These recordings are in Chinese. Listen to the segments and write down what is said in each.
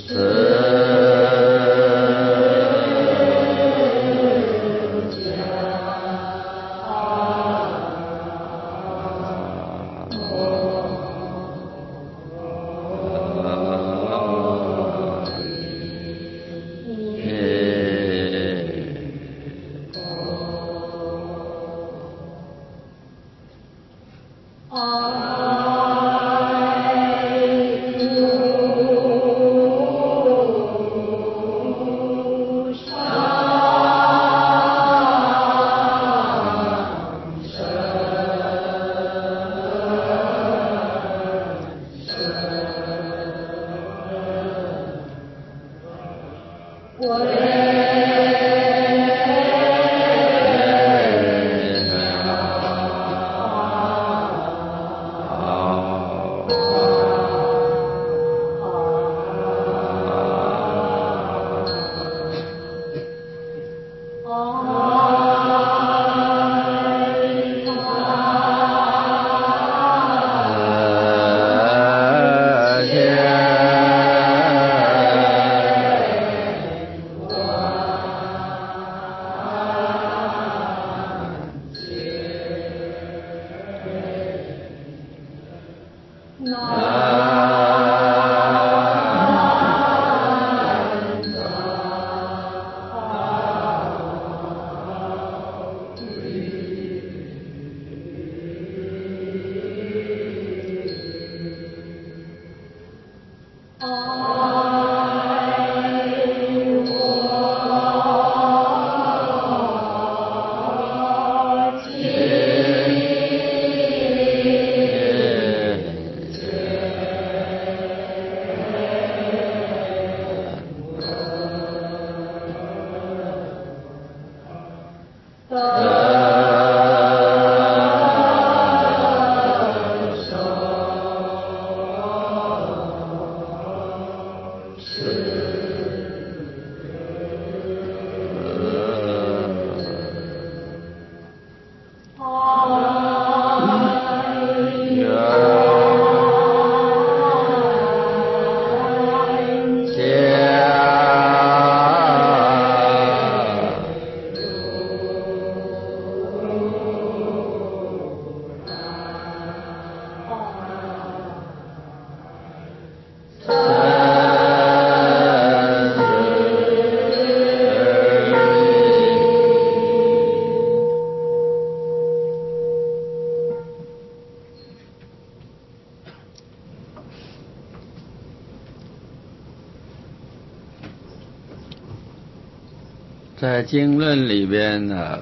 在经论里边呢，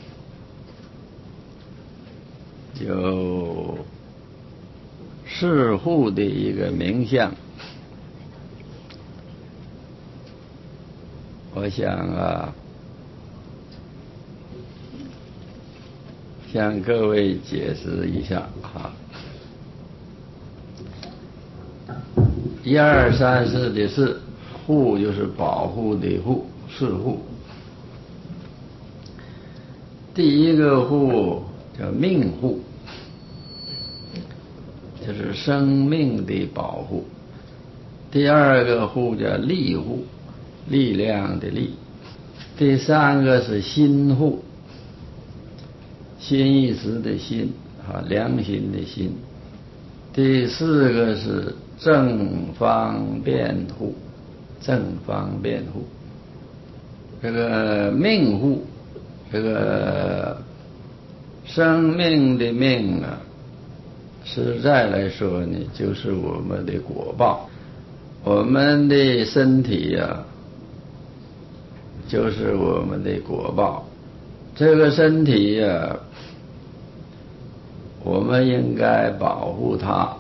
有四护的一个名相，我想向各位解释一下一二三四的四，护就是保护的护，四护。第一个护叫命护，就是生命的保护。第二个护叫力护，力量的力。第三个是心护，心意识的心良心的心。第四个是正方便护，正方便护。这个命护，这个生命的命实在来说呢，就是我们的果报。我们的身体就是我们的果报。这个身体我们应该保护它。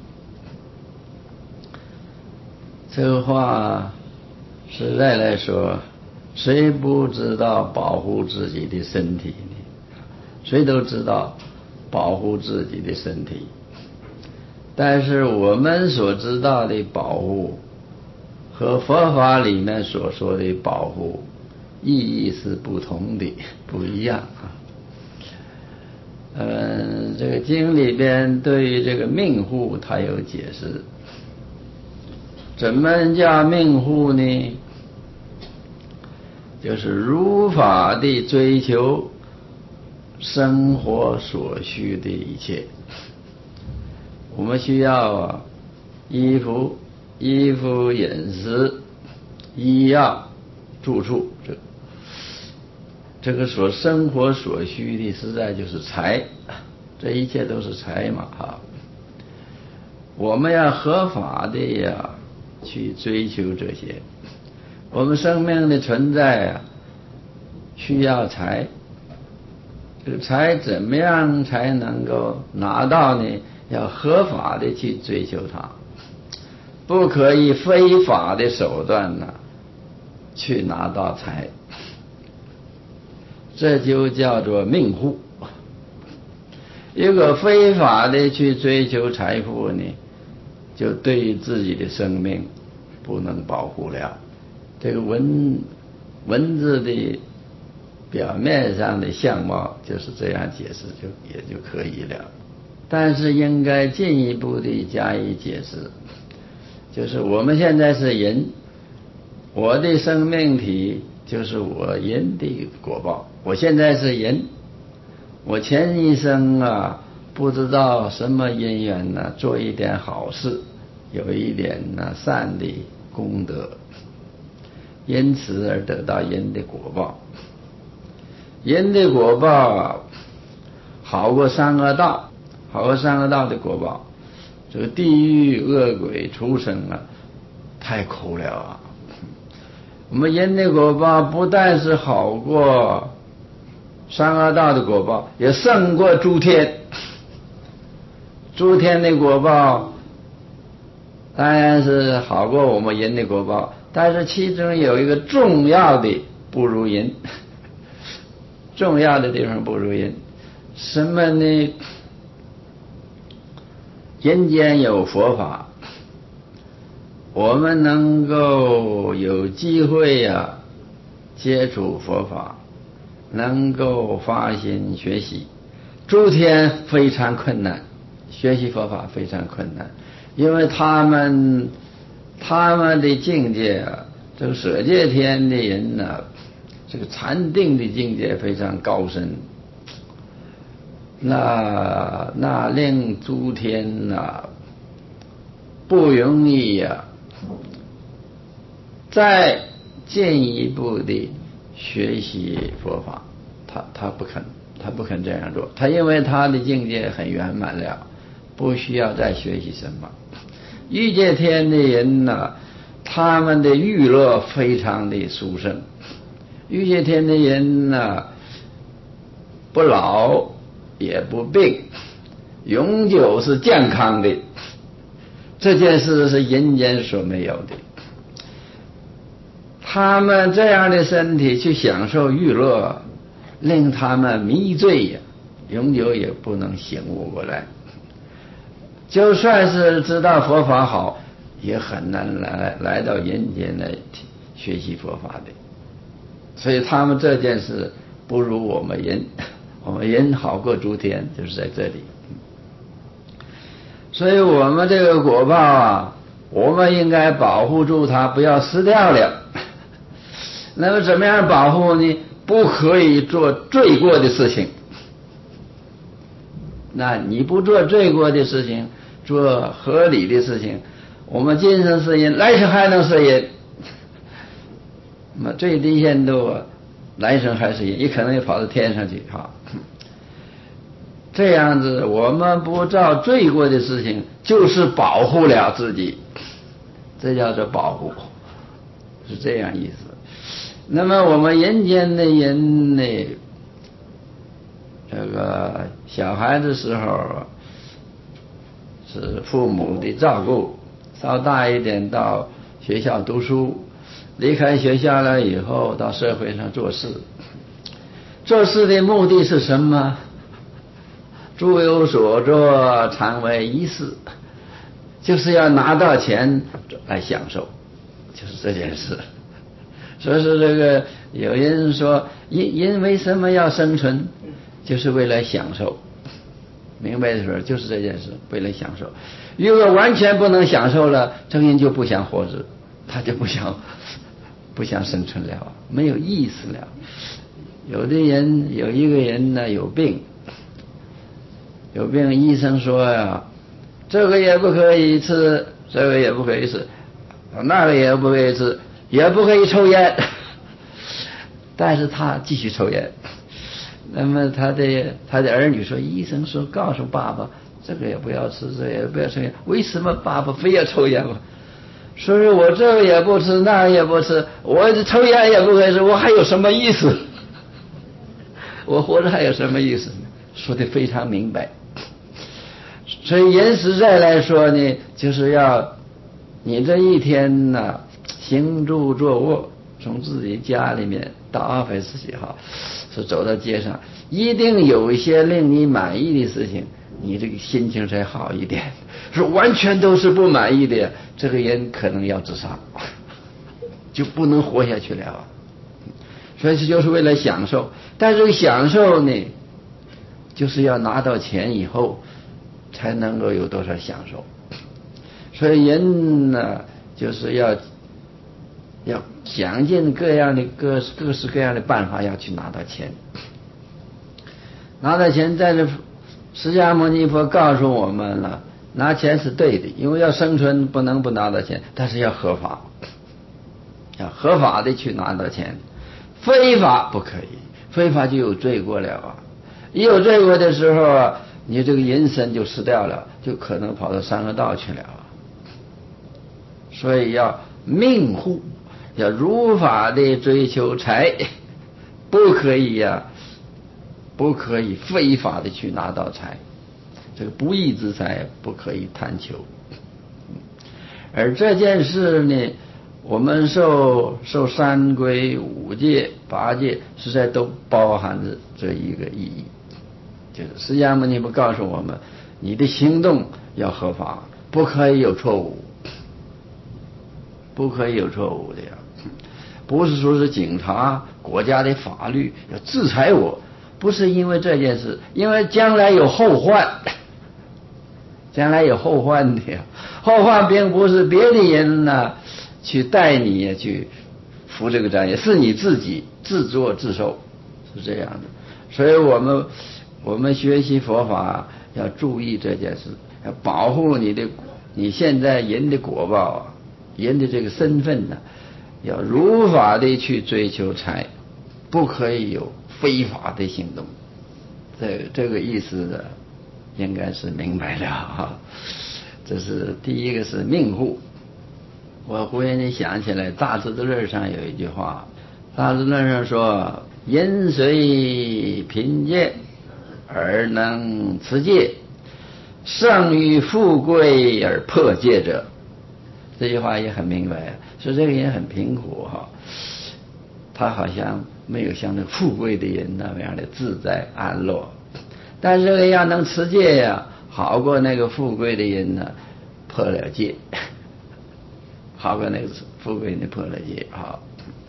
这个话实在来说，谁不知道保护自己的身体呢？谁都知道保护自己的身体，但是我们所知道的保护和佛法里面所说的保护意义是不同的，不一样这个经里边对于这个命护它有解释。 怎么叫命户呢？就是如法地追求生活所需的一切。我们需要衣服、饮食、医药、住处，这个所生活所需的，实在就是财，这一切都是财嘛哈。我们要合法的呀去追求这些。我们生命的存在啊，需要财。这个财怎么样才能够拿到呢？要合法的去追求它，不可以非法的手段呢去拿到财，这就叫做命户。一个非法的去追求财富呢，就对自己的生命不能保护了。这个文字的表面上的相貌就是这样解释，也就可以了。但是应该进一步的加以解释，就是我们现在是人，我的生命体就是我因的果报。我现在是人，我前一生啊，不知道什么因缘呢，做一点好事，有一点呢善的功德，因此而得到人的果报。人的果报啊，好过三恶道，好过三恶道的果报。这个地狱恶鬼畜生啊，太苦了啊！我们人的果报不但是好过三恶道的果报，也胜过诸天。诸天的果报当然是好过我们人的果报，但是其中有一个重要的不如人，重要的地方不如人。什么呢？人间有佛法，我们能够有机会呀接触佛法，能够发心学习。诸天非常困难，学习佛法非常困难，因为他们的境界啊，这个舍戒天的人呢，这个禅定的境界非常高深，那令诸天不容易呀再进一步的学习佛法，他不肯这样做，他因为他的境界很圆满了，不需要再学习什么。欲界天的人呢，他们的娱乐非常的殊胜，欲界天的人呢，不老也不病，永久是健康的，这件事是人间所没有的。他们这样的身体去享受娱乐，令他们迷醉呀，永久也不能醒悟过来。就算是知道佛法好，也很难来到人间来学习佛法的。所以他们这件事不如我们人，我们人好过诸天，就是在这里。所以我们这个果报啊，我们应该保护住它，不要失掉了。那么怎么样保护呢？不可以做罪过的事情。那你不做罪过的事情，做合理的事情，我们今生是人，来生还能是人。那么最低限度来生还是人，也可能也跑到天上去哈。这样子我们不做罪过的事情，就是保护了自己，这叫做保护，是这样意思。那么我们人间的人呢，这个小孩子时候是父母的照顾，稍大一点到学校读书，离开学校了以后到社会上做事。做事的目的是什么？诸有所作，常为一事，就是要拿到钱来享受，就是这件事。所以说这个有人说人为什么要生存，就是为了享受。 明白的时候就是这件事，为了享受。如果完全不能享受了，这个人就不想活着，他就不想生存了，没有意思了。有的人有一个人呢有病，医生说呀，这个也不可以吃，这个也不可以吃，那个也不可以吃，也不可以抽烟，但是他继续抽烟。那么他的儿女说，医生说告诉爸爸，这个也不要吃，这个也不要抽烟，为什么爸爸非要抽烟嘛？说是我这个也不吃，那个也不吃，我抽烟也不可以吃，我还有什么意思？我活着还有什么意思？说得非常明白。所以人实在来说呢，就是要你这一天呢，行住坐卧，从自己家里面到office也好，是走到街上，一定有一些令你满意的事情，你这个心情才好一点。说完全都是不满意的，这个人可能要自杀，就不能活下去了。所以这就是为了享受，但是享受呢，就是要拿到钱以后才能够有多少享受。所以人呢，就是要想尽各式各样的办法要去拿到钱。拿到钱，在这释迦牟尼佛告诉我们了，拿钱是对的，因为要生存不能不拿到钱，但是要合法，要合法的去拿到钱，非法不可以，非法就有罪过了啊！一有罪过的时候啊，你这个人身就失掉了，就可能跑到三恶道去了。所以要命护，要如法的追求财，不可以非法的去拿到财，这个不义之财不可以贪求。而这件事呢，我们受三规五戒八戒，实在都包含着这一个意义，就是释迦牟尼佛告诉我们，你的行动要合法，不可以有错误，不可以有错误的呀。不是说是警察国家的法律要制裁我，不是因为这件事，因为将来有后患，将来有后患的呀。后患并不是别的人呢去带你去负这个责任，是你自己自作自受，是这样的。所以我们学习佛法要注意这件事，要保护你现在人的果报啊，人的这个身份呢，要如法的去追求财，不可以有非法的行动。这个意思呢，应该是明白了哈。这是第一个是命护。我忽然间想起来，大智度论上有一句话，大智度论上说：人虽贫贱而能持戒，胜于富贵而破戒者。这句话也很明白，说这个人很贫苦哈，他好像没有像那富贵的人那样的自在安乐，但是这个要能持戒呀，好过那个富贵的人呢破了戒，好过那个富贵的破了戒啊。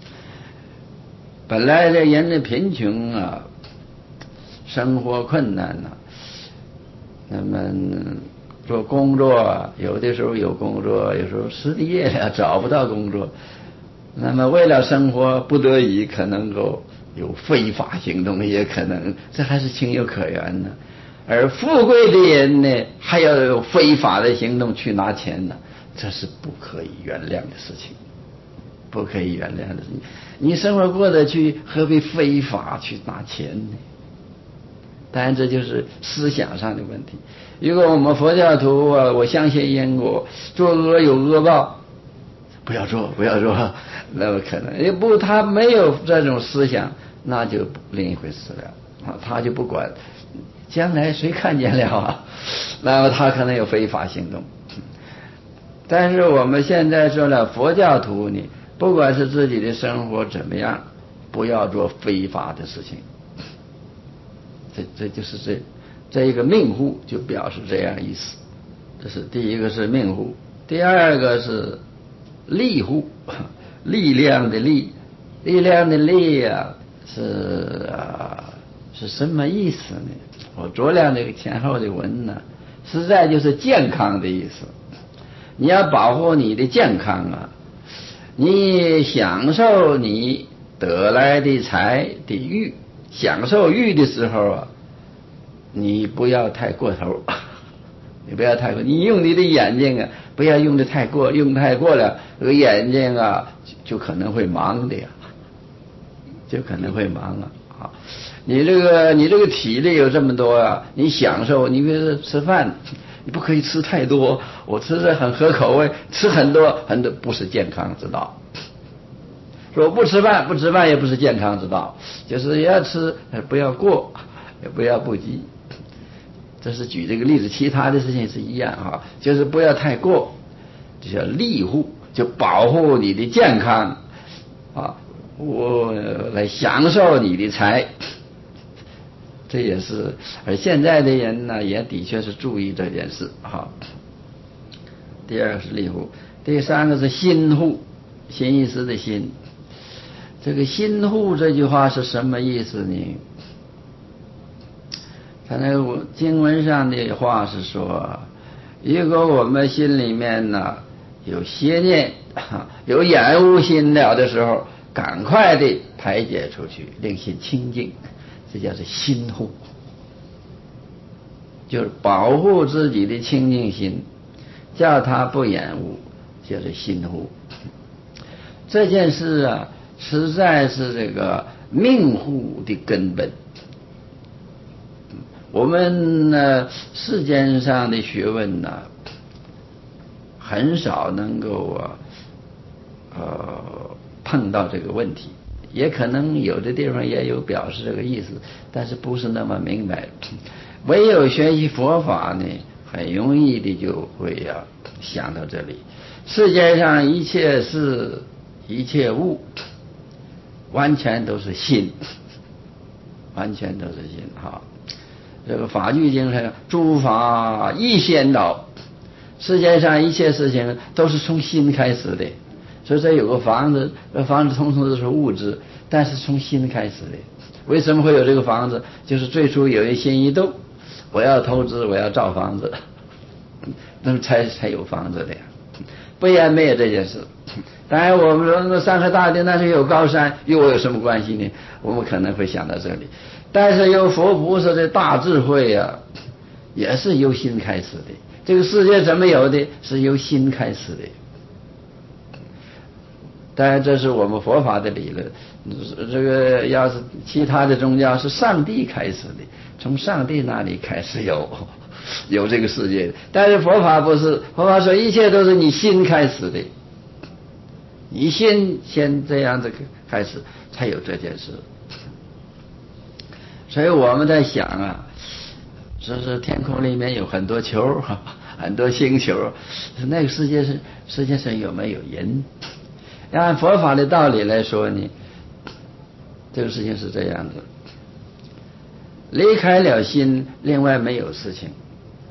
本来这人的贫穷啊，生活困难呐，那么做工作，有的时候有工作，有时候失业了找不到工作，那么为了生活不得已可能够有非法行动，也可能，这还是情有可原的。而富贵的人呢，还要有非法的行动去拿钱呢，这是不可以原谅的事情，不可以原谅的事情。你生活过得去，何必非法去拿钱呢？当然这就是思想上的问题。如果我们佛教徒啊，我相信因果，做恶有恶报，不要做，那么可能也不，他没有这种思想，那就另一回事了啊，他就不管将来谁看见了啊，那么他可能有非法行动。但是我们现在说了，佛教徒呢，不管是自己的生活怎么样，不要做非法的事情。这就是这一个命护就表示这样意思。这是第一个是命护，第二个是力护，力量的力，力量的力啊， 是什么意思呢？我酌量这个前后的文呢，实在就是健康的意思。你要保护你的健康啊，你享受你得来的财的欲，享受欲的时候啊，你不要太过头，你不要太过，你用你的眼睛啊，不要用的太过，用太过了，这个眼睛啊就可能会盲的呀，就可能会盲啊。你这个体力有这么多啊，你享受，你比如说吃饭，你不可以吃太多，我吃的很合口味，吃很多不是健康之道。说不吃饭也不是健康之道，就是要吃不要过，也不要不及。这是举这个例子，其他的事情是一样啊，就是不要太过，就叫利护，就保护你的健康啊，我来享受你的财。这也是，而现在的人呢，也的确是注意这件事哈。第二个是利护，第三个是心护，心意思的心。这个心护这句话是什么意思呢？他那个经文上的话是说，如果我们心里面呢有邪念，有厌恶心了的时候，赶快的排解出去，令心清净。这叫做心护，就是保护自己的清净心，叫他不厌恶，叫做心护。这件事啊，实在是这个命护的根本。我们呢，世间上的学问呢，很少能够碰到这个问题。也可能有的地方也有表示这个意思，但是不是那么明白。唯有学习佛法呢，很容易的就会想到这里。世界上一切事一切物，完全都是心，完全都是心哈。这个法句经上，诸法一先导，世界上一切事情都是从心开始的。所以这有个房子，这房子通通都是物质，但是从心开始的。为什么会有这个房子？就是最初有一心一动，我要投资，我要造房子，那么才有房子的呀。不然没有这件事。当然我们说那山河大地那是有高山，与我有什么关系呢？我们可能会想到这里。但是有佛菩萨的大智慧啊，也是由心开始的。这个世界怎么有的？是由心开始的。当然这是我们佛法的理论，这个要是其他的宗教是上帝开始的，从上帝那里开始有这个世界的。但是佛法不是，佛法说一切都是你心开始的，你先这样子开始才有这件事。所以我们在想啊，说是天空里面有很多球，很多星球，那个世界上有没有人？按佛法的道理来说呢，这个事情是这样子，离开了心，另外没有事情，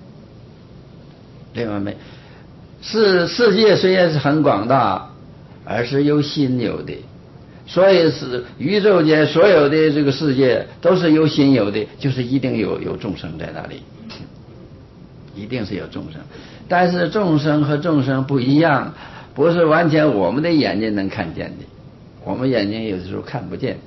另外世界虽然是很广大，而是由心有的，所以是宇宙间所有的这个世界都是由心有的，就是一定有众生在那里，一定是有众生，但是众生和众生不一样。不是完全我们的眼睛能看见的，我们眼睛有的时候看不见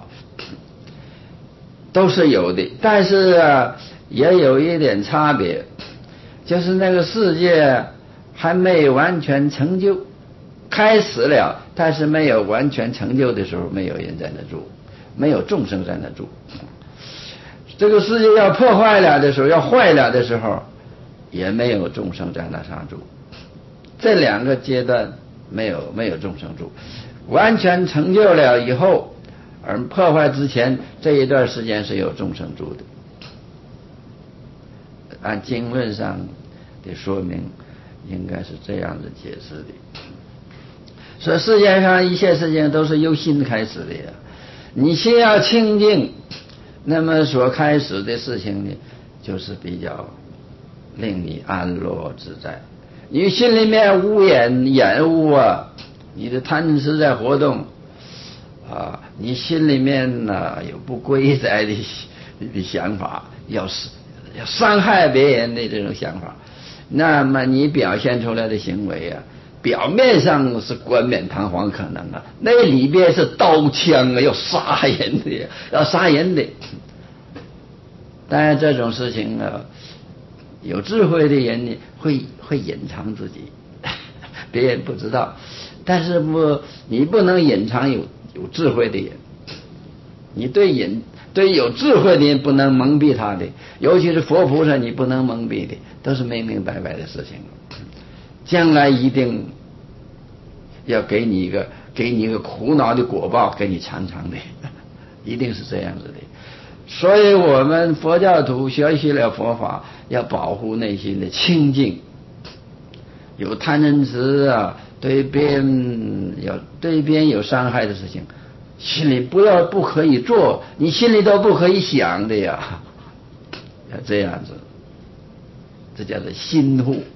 都是有的，但是也有一点差别，就是那个世界还没完全成就，开始了，但是没有完全成就的时候，没有人在那住，没有众生在那住。这个世界要破坏了的时候，要坏了的时候，也没有众生在那上住。这两个阶段没有众生住，完全成就了以后，而破坏之前这一段时间是有众生住的。按经论上的说明，应该是这样的解释的。所以世界上一切事情都是由心开始的呀。你心要清净，那么所开始的事情呢，就是比较令你安乐自在。你心里面无厌恶啊，你的贪痴在活动啊，你心里面呢有不归在的的想法，要伤害别人的这种想法，那么你表现出来的行为啊，表面上是冠冕堂皇可能啊，那里边是刀枪啊，要杀人的，要杀人的。当然这种事情啊，有智慧的人呢会隐藏自己，别人不知道。但是你不能隐藏有智慧的人，你对有智慧的人不能蒙蔽他的，尤其是佛菩萨，你不能蒙蔽的，都是明明白白的事情。将来一定要给你一个苦恼的果报，给你尝尝的，一定是这样子的。所以我们佛教徒学习了佛法，要保护内心的清净，有贪嗔痴啊，对别人有伤害的事情，心里不可以做，你心里都不可以想的呀，要这样子，这叫做心护。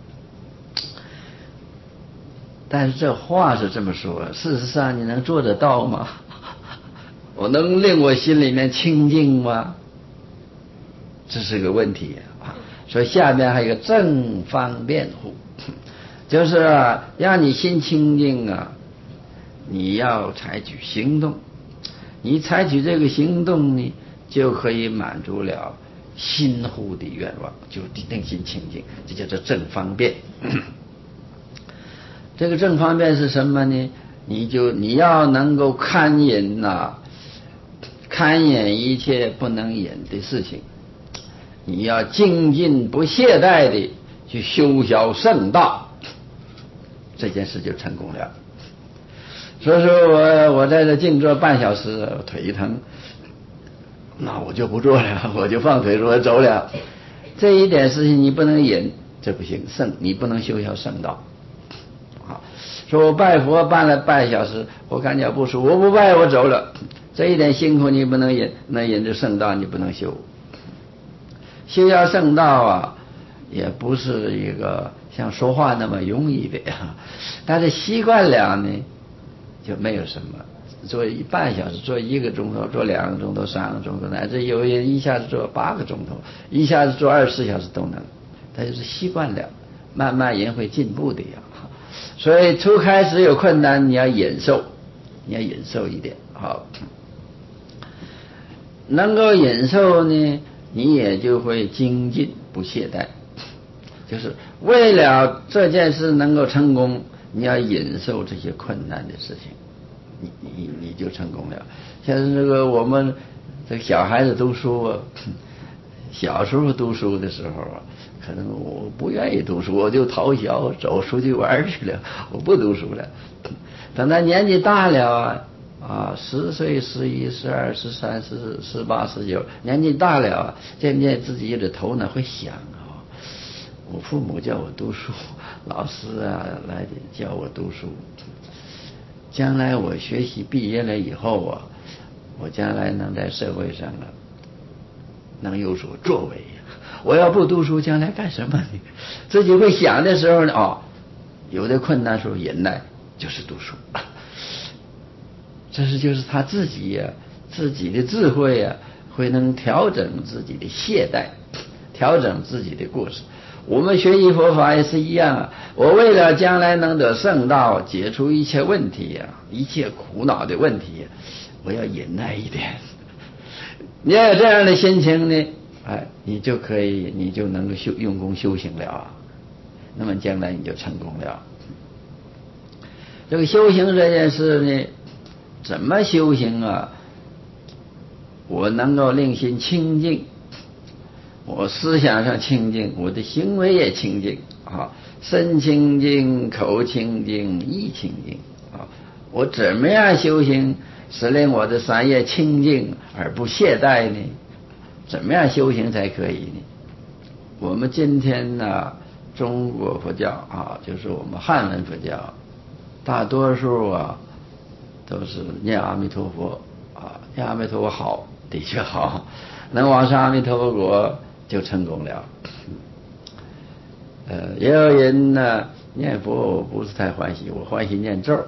但是这话是这么说，事实上你能做得到吗？我能令我心里面清净吗？这是个问题啊。所以下面还有一个正方便护，就是让你心清净啊，你要采取行动，你采取这个行动呢，就可以满足了心护的愿望，就令心清净，这叫做正方便。这个正方便是什么呢？你要能够看忍看忍一切不能忍的事情，你要精进不懈怠的去修小圣道，这件事就成功了。所以说我在这静坐半小时，腿疼，那我就不做了，我就放腿我走了。这一点事情你不能忍，这不行，你不能修小圣道。说我拜佛拜了半小时，我感觉不舒服，我不拜我走了，这一点辛苦你不能忍，那忍着圣道你不能修。修要圣道啊，也不是一个像说话那么容易的，但是习惯了呢，就没有什么。做半小时，做1个钟头，做2个钟头，3个钟头，乃至有人一下子做8个钟头，一下子做24小时都能，他就是习惯了，慢慢人会进步的呀。所以初开始有困难，你要忍受一点，好，能够忍受呢，你也就会精进不懈怠，就是为了这件事能够成功，你要忍受这些困难的事情，你就成功了。像是这个我们这个小孩子读书啊，小时候读书的时候啊，可能我不愿意读书，我就逃学走出去玩去了，我不读书了。等他年纪大了10岁、11、12、13、18、19，年纪大了渐渐自己的头脑会想我父母叫我读书，老师来教我读书，将来我学习毕业了以后我将来能在社会上能有所作为，我要不读书将来干什么呢？自己会想的时候呢，有的困难时候忍耐就是读书，这是就是他自己的智慧会能调整自己的懈怠，调整自己的过失。我们学习佛法也是一样我为了将来能得圣道，解除一切问题一切苦恼的问题我要忍耐一点。你要有这样的心情呢，你就能够用功修行了那么将来你就成功了。这个修行这件事呢，怎么修行我能够令心清净，我思想上清净，我的行为也清净身清净，口清净，意清净我怎么样修行使令我的三业清净而不懈怠呢？怎么样修行才可以呢？我们今天中国佛教就是我们汉文佛教，大多数都是念阿弥陀佛念阿弥陀佛好，的确好，能往上阿弥陀佛国就成功了。也有人念佛我不是太欢喜，我欢喜念咒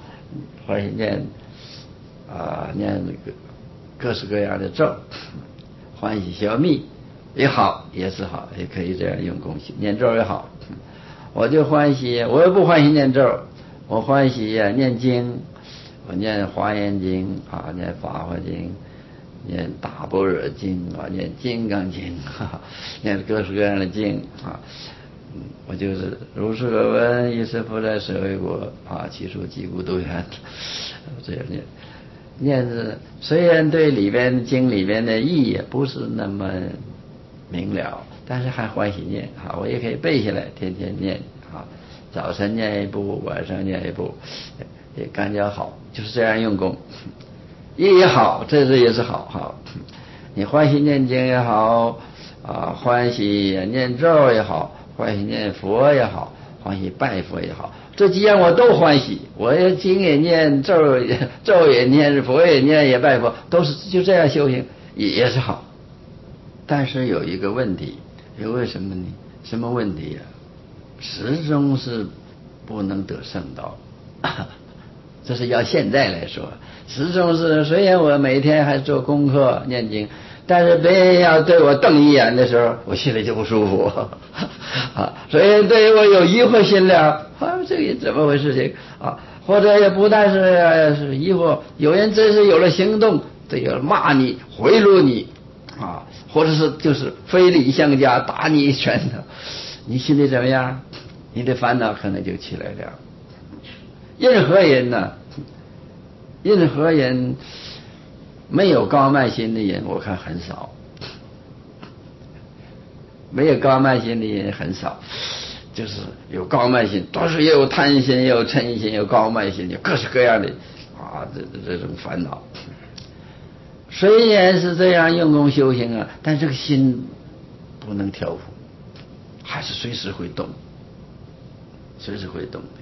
欢喜念那个各式各样的咒欢喜消密也好，也是好，也可以这样用功，念咒也好。我就欢喜，我又不欢喜念咒，我欢喜念经，我念华严经啊，念法华经，念大般若经啊，念金刚经啊，念各式各样的经啊。我就是如是可闻，一世复在舍卫国啊，其数几故都远，这样念着，虽然对里边经里边的意也不是那么明了，但是还欢喜念啊，我也可以背下来，天天念啊，早晨念一部，晚上念一部，也感觉好，就是这样用功，也好，这也是好哈。你欢喜念经也好啊，欢喜念咒也好，欢喜念佛也好，欢喜拜佛也好，这几样我都欢喜。我也经也念，咒也念，佛也念，也拜佛，都是就这样修行，也是好。但是有一个问题，为什么呢？什么问题呀？始终是不能得圣道。这是要现在来说，始终是虽然我每天还做功课念经，但是别人要对我瞪一眼的时候，我心里就不舒服啊。所以对我有疑惑心了啊，这个怎么回事情啊？或者也不但是疑惑，有人真是有了行动，这个骂你、贿赂你啊，或者是就是非礼相加，打你一拳头，你心里怎么样？你的烦恼可能就起来了。任何人呢，任何人没有高慢心的人，我看很少。没有高慢心的人很少，就是有高慢心，都是也有贪心，也有嗔心，有高慢心，有各式各样的啊，这种烦恼。虽然是这样用功修行啊，但这个心不能调伏，还是随时会动，随时会动的。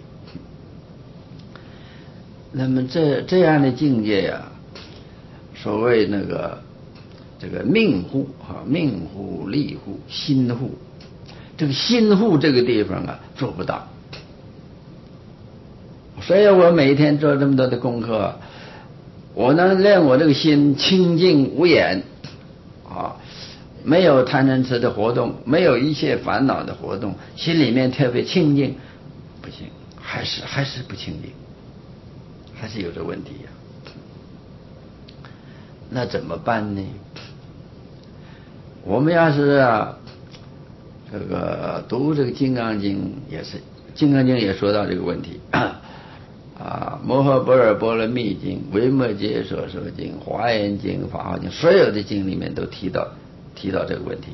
那么这样的境界呀，所谓那个这个命护啊，命护、力护、心护，这个心护这个地方啊做不到。所以我每天做这么多的功课，我能让我这个心清净无眼啊，没有贪嗔痴的活动，没有一切烦恼的活动，心里面特别清净，不行，还是不清净。还是有这问题呀，那怎么办呢？我们要是这个读这个《金刚经》，也是《金刚经》也说到这个问题啊，《摩诃般若波罗蜜经》、《维摩诘所说经》、《华严经》、《法华经》，所有的经里面都提到这个问题，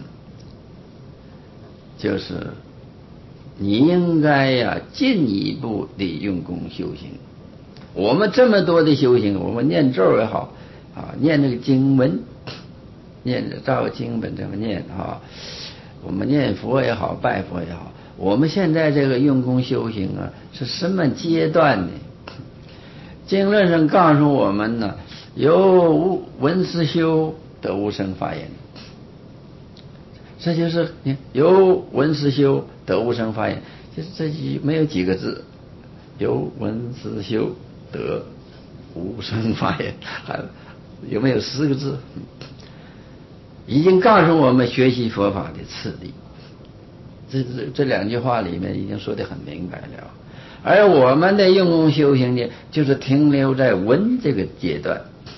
就是你应该进一步的用功修行。我们这么多的修行，我们念咒也好啊，念这个经文，念照经本这么念啊，我们念佛也好，拜佛也好，我们现在这个用功修行啊，是什么阶段呢？经论上告诉我们呢，由闻思修得无生法眼，这就是由闻思修得无生法眼，就是这没有几个字，由闻思修得无生法眼，还有没有4个字？已经告诉我们学习佛法的次第。这2句话里面已经说得很明白了。而我们的用功修行呢，就是停留在闻这个阶段，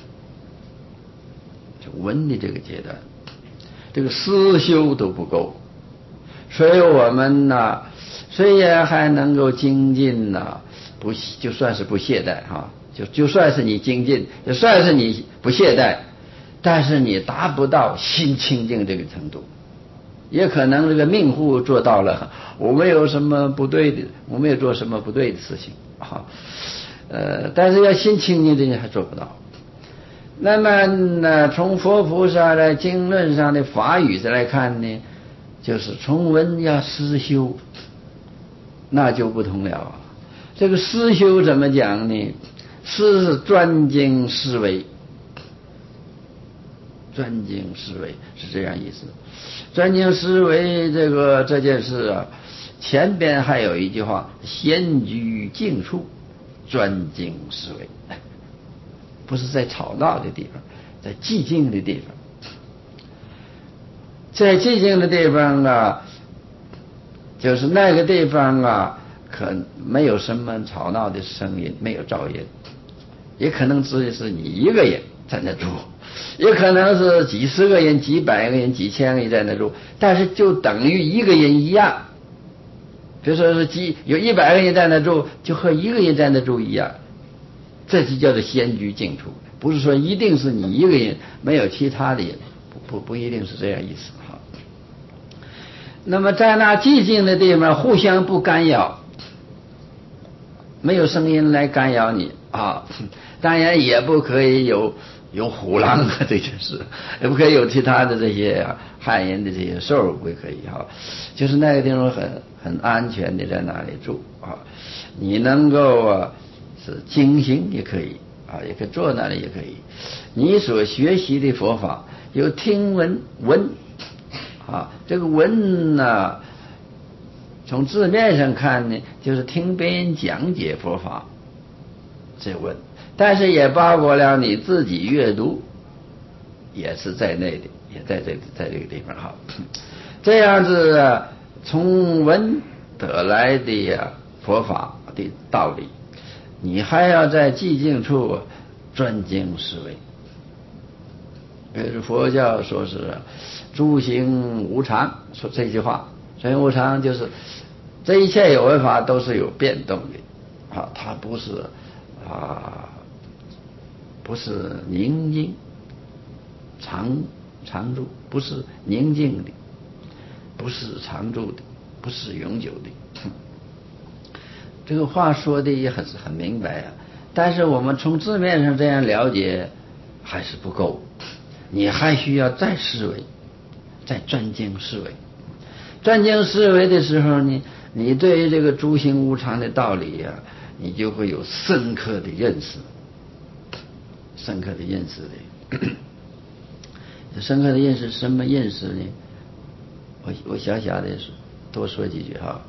就闻的这个阶段，这个思修都不够。所以我们呢，虽然还能够精进呢，就算是不懈怠哈，就算是你精进，就算是你不懈怠，但是你达不到心清净这个程度。也可能这个命护做到了，我没有什么不对的，我没有做什么不对的事情啊，但是要心清净的人还做不到。那么呢，从佛菩萨的经论上的法语来看呢，就是从闻要思修，那就不同了。这个思修怎么讲呢？思是专精思维，专精思维是这样意思。专精思维这件事啊，前边还有一句话：闲居静处，专精思维。不是在吵闹的地方，在寂静的地方， 在寂静的地方啊，就是那个地方啊，可没有什么吵闹的声音，没有噪音，也可能只是你一个人在那住，也可能是几十个人、几百个人、几千个人在那住，但是就等于一个人一样。比如说是有100个人在那住，就和一个人在那住一样，这就叫做仙居静处。不是说一定是你一个人，没有其他的人，不一定是这样意思哈。那么在那寂静的地方，互相不干扰，没有声音来干扰你啊，当然也不可以有虎狼啊这件事，也不可以有其他的这些害人的这些兽，不可以哈。就是那个地方很安全的在那里住啊，你能够是精行也可以啊，也可以坐那里也可以。你所学习的佛法有听闻啊，这个闻呢，从字面上看呢，就是听别人讲解佛法，这闻，但是也包括了你自己阅读，也是在内的，也在这个地方哈。这样子从闻得来的佛法的道理，你还要在寂静处专精思维。佛教说是诸行无常，说这句话，诸行无常就是这一切有为法都是有变动的啊，它不是宁静常住，不是宁静的，不是常住的，不是永久的。这个话说的也很明白啊，但是我们从字面上这样了解还是不够，你还需要再思维，再专精思维。专精思维的时候呢，你对于这个诸行无常的道理啊，你就会有深刻的认识，深刻的认识的。深刻的认识什么认识呢？我小小的多说几句哈。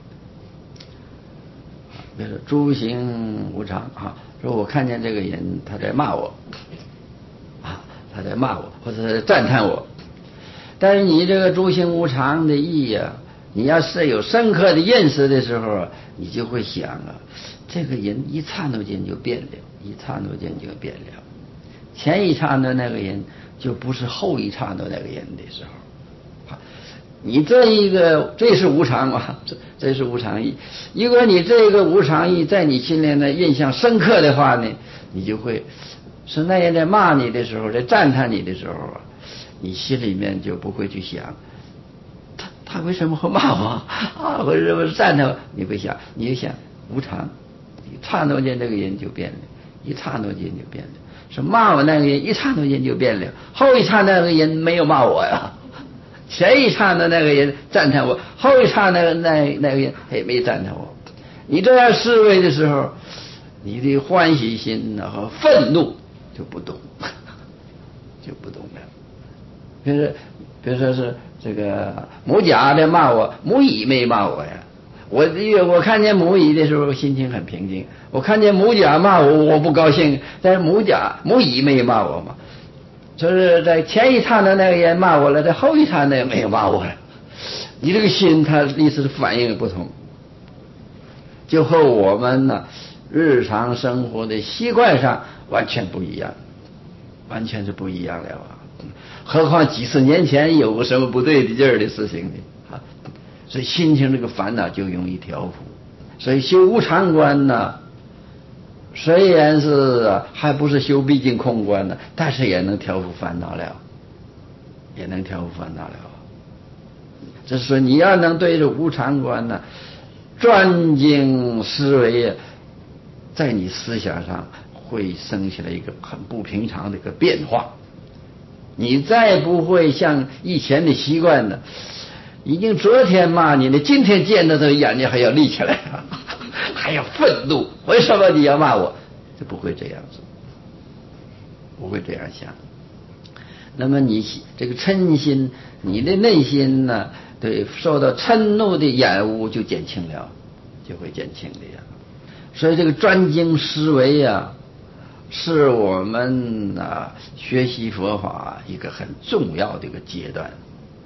比如说诸行无常啊，说我看见这个人他在骂我啊，他在骂我或者在赞叹我，但是你这个诸行无常的意义啊，你要是有深刻的认识的时候，你就会想啊，这个人一刹那间就变了，一刹那间就变了，前一刹那那个人就不是后一刹那那个人的时候。你这是无常嘛？这是无常意。如果你这个无常意在你心里呢印象深刻的话呢，你就会是那人在骂你的时候，在赞叹你的时候啊，你心里面就不会去想他为什么会骂我啊？为什么赞叹我？你不想，你就想无常，一刹那间这个人就变了，一刹那间就变了。是骂我那个人一刹那间就变了，后一刹那个人没有骂我呀。前一刹那那个人赞叹我，后一刹那个人也没赞叹我。你这样思维的时候，你的欢喜心和愤怒就不动，就不动了。比如说是这个母甲在骂我，母乙没骂我呀。我看见母乙的时候心情很平静，我看见母甲骂我，我不高兴，但是母乙没骂我嘛。就是在前一刹那那个人骂我了，在后一刹那没有骂我了。你这个心它意思反应不同，就和我们呢日常生活的习惯上完全不一样，完全是不一样了啊！何况几十年前有个什么不对的劲儿的事情呢？所以心情这个烦恼就容易调伏。所以修无常观呢，虽然是还不是修毕竟空观呢，但是也能调伏烦恼了，也能调伏烦恼了。就是说你要能对着无常观呢专精思维，在你思想上会生起来一个很不平常的一个变化。你再不会像以前的习惯呢，已经昨天骂你了，今天见到这个眼睛还要立起来，还要愤怒，为什么你要骂我？就不会这样子，不会这样想。那么你这个嗔心，你的内心呢，对受到嗔怒的染污就减轻了，就会减轻的呀。所以这个专精思维呀，是我们学习佛法一个很重要的一个阶段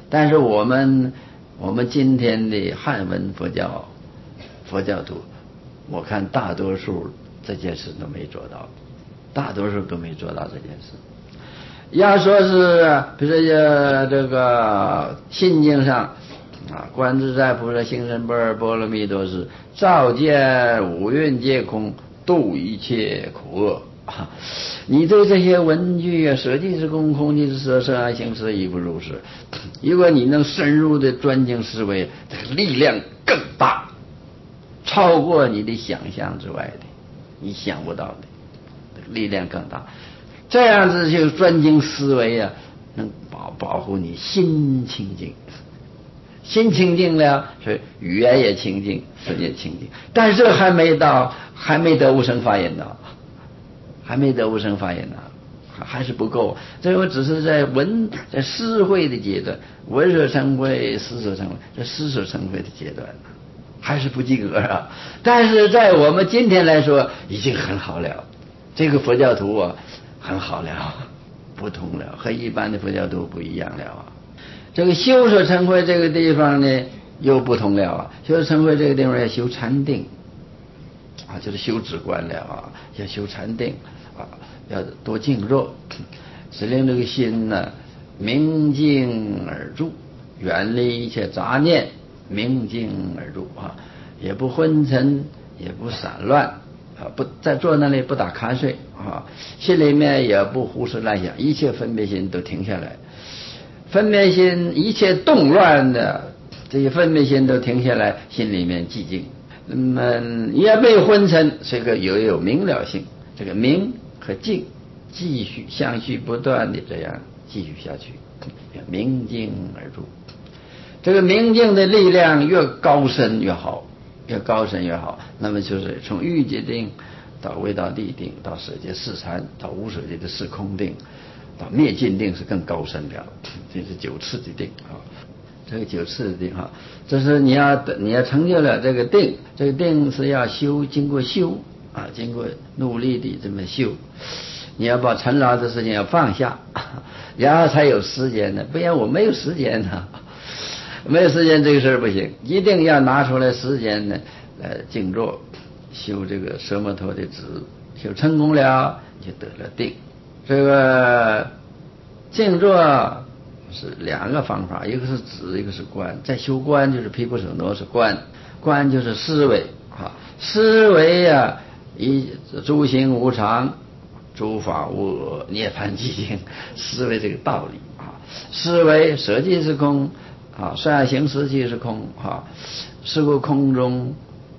但是我们今天的汉文佛教徒，我看大多数这件事都没做到，大多数都没做到这件事。要说是比如说这个心经上啊，观自在菩萨行深般若波罗蜜多时，照见五蕴皆空，度一切苦厄。你对这些文句啊，舍即是空，空即是色，色爱行识，亦复如是。如果你能深入的专精思维，这个力量更大，超过你的想象之外的，你想不到的，这个力量更大。这样子就专精思维啊，能保护你心清净。心清净了，所以语言也清净，身也清净。但是还没得无生法眼呢，还没得无生法眼呢，还是不够。这我只是在思会的阶段，闻所成慧，思所成慧，这思所成慧的阶段，还是不及格啊。但是在我们今天来说，已经很好了。这个佛教徒啊，很好了，不同了，和一般的佛教徒不一样了啊。这个修所成慧这个地方呢，又不同了啊。修所成慧这个地方要修禅定啊，就是修止观了啊，要修禅定啊，要多静坐，使令这个心呢明净而住，远离一切杂念，明净而住啊，也不昏沉，也不散乱啊，不在坐那里不打瞌睡啊，心里面也不胡思乱想，一切分别心都停下来。分别心一切动乱的这些分别心都停下来，心里面寂静，那么也没昏沉，这个也有明了性。这个明和静继续相续不断的这样继续下去，明净而住。这个明净的力量越高深越好，越高深越好。那么就是从欲界定到未到地定，到舍界四禅，到无舍界的四空定，到灭尽定是更高深了，这是九次的定啊。这个九次的定啊，这是你要成就了这个定，这个定是要经过修啊，经过努力的这么修。你要把尘劳的事情要放下，然后才有时间呢，不然我没有时间呢，没有时间这个事儿不行，一定要拿出来时间呢，静坐修这个奢摩他的止，修成功了就得了定。这个静坐是两个方法，一个是止，一个是观。在修观就是毗婆舍那是观，观就是思维啊，思维啊，以诸行无常，诸法无我，涅槃寂静，思维这个道理啊。思维舍即是空啊，色爱行识即是空啊，是故空中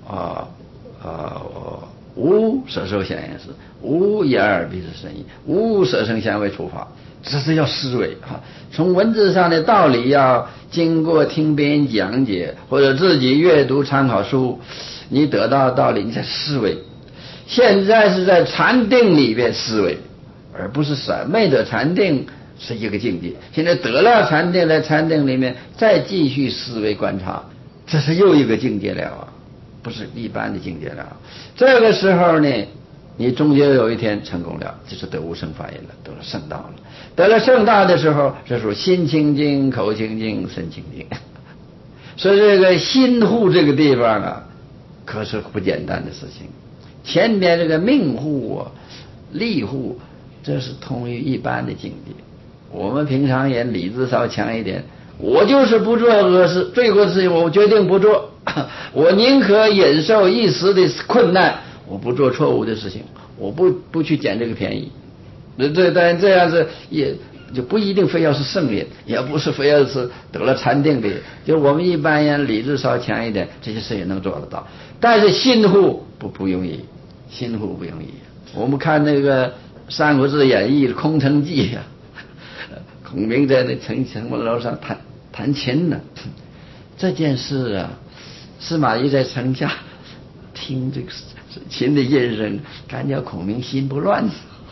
无色受想行识，无眼耳鼻舌身意，无色声香味触法，这是要思维啊。从文字上的道理要经过听别人讲解，或者自己阅读参考书，你得到道理，你才思维。现在是在禅定里边思维，而不是没得禅定是一个境界。现在得了禅定，在禅定里面再继续思维观察，这是又一个境界了啊，不是一般的境界了。这个时候呢，你终究有一天成功了，就是得无生法眼了，得了圣道了。得了圣道的时候，这时候心清净，口清净，身清净。所以这个心护这个地方啊，可是不简单的事情。前面这个命护啊、利护，这是通于一般的境界。我们平常人理智稍强一点，我就是不做恶事、罪过的事情，我决定不做。我宁可忍受一时的困难，我不做错误的事情，我不去捡这个便宜。当然这样子也就不一定非要是圣人，也不是非要是得了禅定的，就我们一般人理智稍强一点，这些事也能做得到。但是心护不容易，心护不容易。我们看那个《三国志演义》空城计啊，孔明在那城门楼上弹琴呢，这件事啊，司马懿在城下听这个琴的音声，感觉孔明心不乱，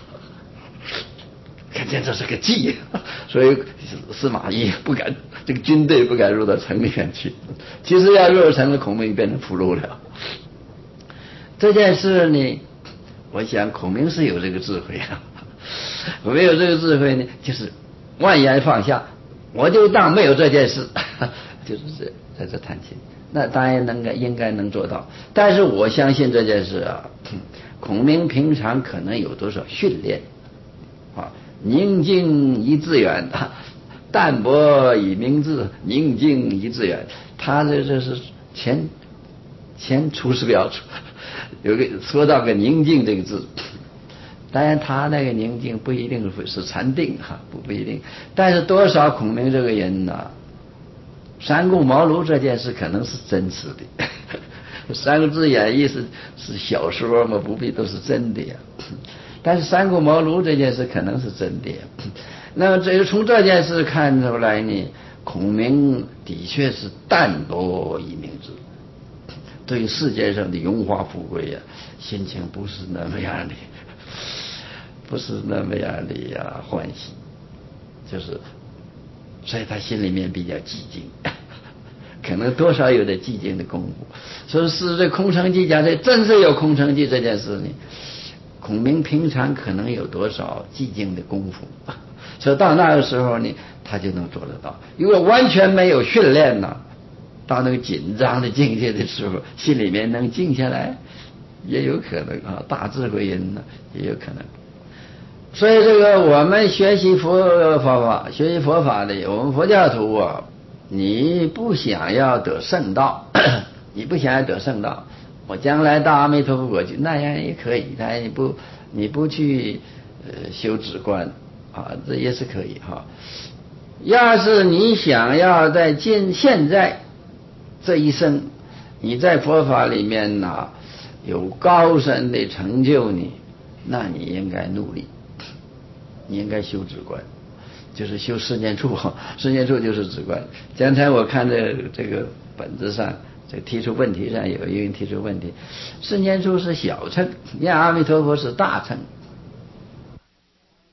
看见这是个计，所以司马懿不敢，这个军队不敢入到城里面去。其实要入城了，孔明变成俘虏了。这件事呢，我想孔明是有这个智慧啊，没有这个智慧呢，就是万言放下， 我就当没有这件事，就是在这弹琴。那当然应该能做到，但是我相信这件事啊，孔明平常可能有多少训练啊，宁静以致远，淡泊以明志，宁静以致远。他这是前出师表有个说到个宁静这个字，当然他那个宁静不一定是禅定哈，不一定，但是多少孔明这个人呢，三顾茅庐这件事可能是真实的，《三国志演义》是小说嘛，不必都是真的呀。但是三顾茅庐这件事可能是真的呀。那么这从这件事看出来呢，孔明的确是淡泊以明志，对于世界上的荣华富贵呀，心情不是那么样的，不是那么样的呀欢喜，就是所以他心里面比较寂静，可能多少有点寂静的功夫。所以是这空城计讲这真是有空城计这件事呢，孔明平常可能有多少寂静的功夫，所以到那个时候呢，他就能做得到。如果完全没有训练呢，到那个紧张的境界的时候，心里面能静下来，也有可能啊，大智慧人呢也有可能。所以这个我们学习佛法，学习佛法的，我们佛教徒啊，你不想要得圣道，你不想要得圣道，我将来到阿弥陀佛国去，那样也可以。但你不去修止观啊，这也是可以哈。要是你想要在现在这一生，你在佛法里面呢有高深的成就呢，那你应该努力，你应该修止观，就是修四念处，四念处就是止观。刚才我看这个本子上，这提出问题上有一个人提出问题，四念处是小乘，念阿弥陀佛是大乘，